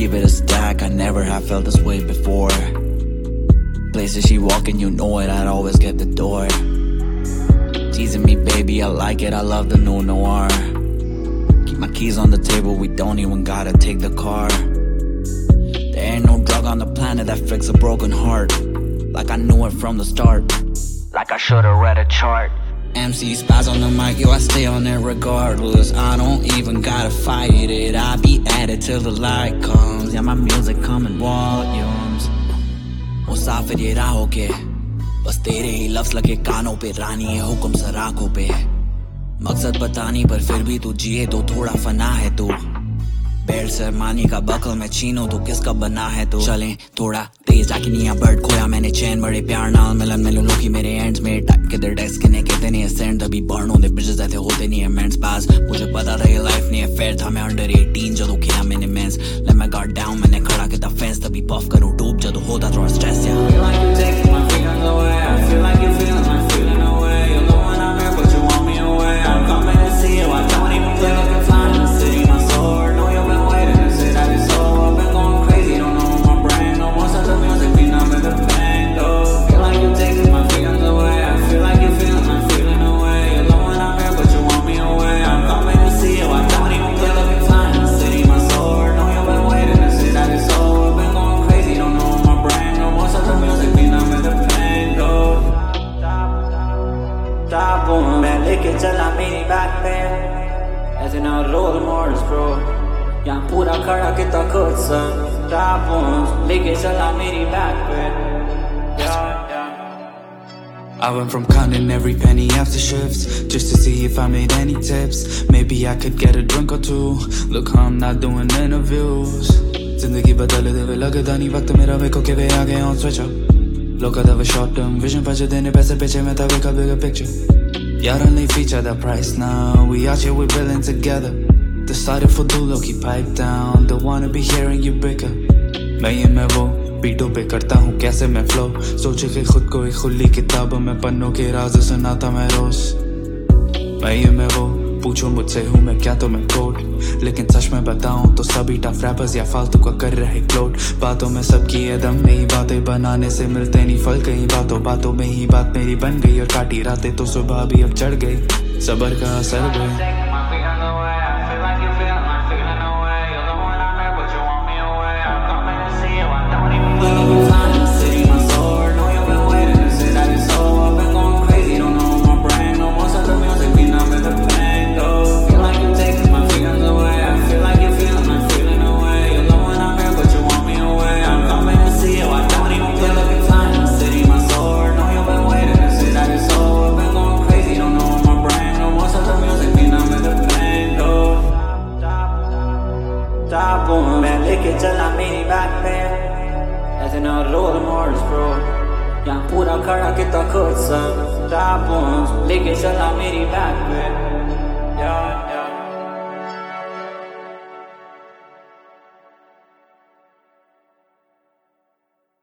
give it a stack. I never have felt this way before. Places she walking, you know it, I'd always get the door. Teasing me, baby, I like it, I love the new noir. Keep my keys on the table, we don't even gotta take the car. There ain't no drug on the planet that fix a broken heart. Like I knew it from the start, like I should've read a chart. MC spaz on the mic, yo, I stay on it regardless. I don't even gotta fight it, I be at it till the light comes. Yeah, my music come in volumes. मुसाफिर ये राहों के बस तेरे ही लफ्ज़ लगे कानों पे, रानी है हुक्म सर आँखों पे। मकसद पता नहीं पर फिर भी तू जिए तो थोड़ा फना है तू। बेल्ट सरमानी का बकल मैं छीनूं तो किसका बना है तू। चलें थोड़ा तेज जाके निया बर्ड खोया मैंने चैन बड़े प्यार नाल मिलन मिलूं लोग मेरे एंड्स में टाइप के दर डेस्क ने कहते नहीं सेंड तभी बर्न होते ब्रिजेस ऐसे होते नहीं है मेंस पास। मुझे पता था ये लाइफ नहीं है फेयर था, मैं अंडर 18 जदों खेला मैंने मेंस। लेट माय गार्ड डाउन मैंने खड़ा किया फेंस तभी पफ करूं डूब जदों होता थोड़ा स्ट्रेस। मैं लेके चला मेरी बैक पे ऐसे ना रोल मॉडल्स ब्रो, यहाँ पूरा खड़ा कितना खुद सन टापून लेके चला मेरी बैक पे। I went from counting every penny after shifts just to see if I made any tips. Maybe I could get a drink or two. Look how I'm not doing interviews. जिंदगी बदल दे वे लगदा नहीं वक्त मेरा वेखो के वे आ गए on switch up. Look at the short term vision पर देने पैसे पीछे मैं था वेखा bigger picture. Y'all don't leave each other price now. We out here, we building together. Decided for the low-key pipe down. Don't wanna be hearing you bicker. मैं वो बीटों पे करता हूँ कैसे मैं flow. सोचे कि खुद को एक खुली किताब में पन्नों के राज सुनाता मैं रोज। मैं वो पूछो मुझसे हूँ मैं क्या तो मैं कोड, लेकिन सच में बताऊँ तो सभी टफ रैपर्स या फालतू का कर रहे क्लोड। बातों में सबकी है दम नहीं, बातें बनाने से मिलते नहीं फल, कहीं बातों में ही बात मेरी बन गई और काटी रातें तो सुबह भी अब चढ़ गई। सबर का असर भी मैं लेके चला मेरी बैक पे ऐसे ना रोल मॉडल्स ब्रो, यहाँ पूरा खड़ा कितना खुद सन टापून लेके चला मेरी बैक पे।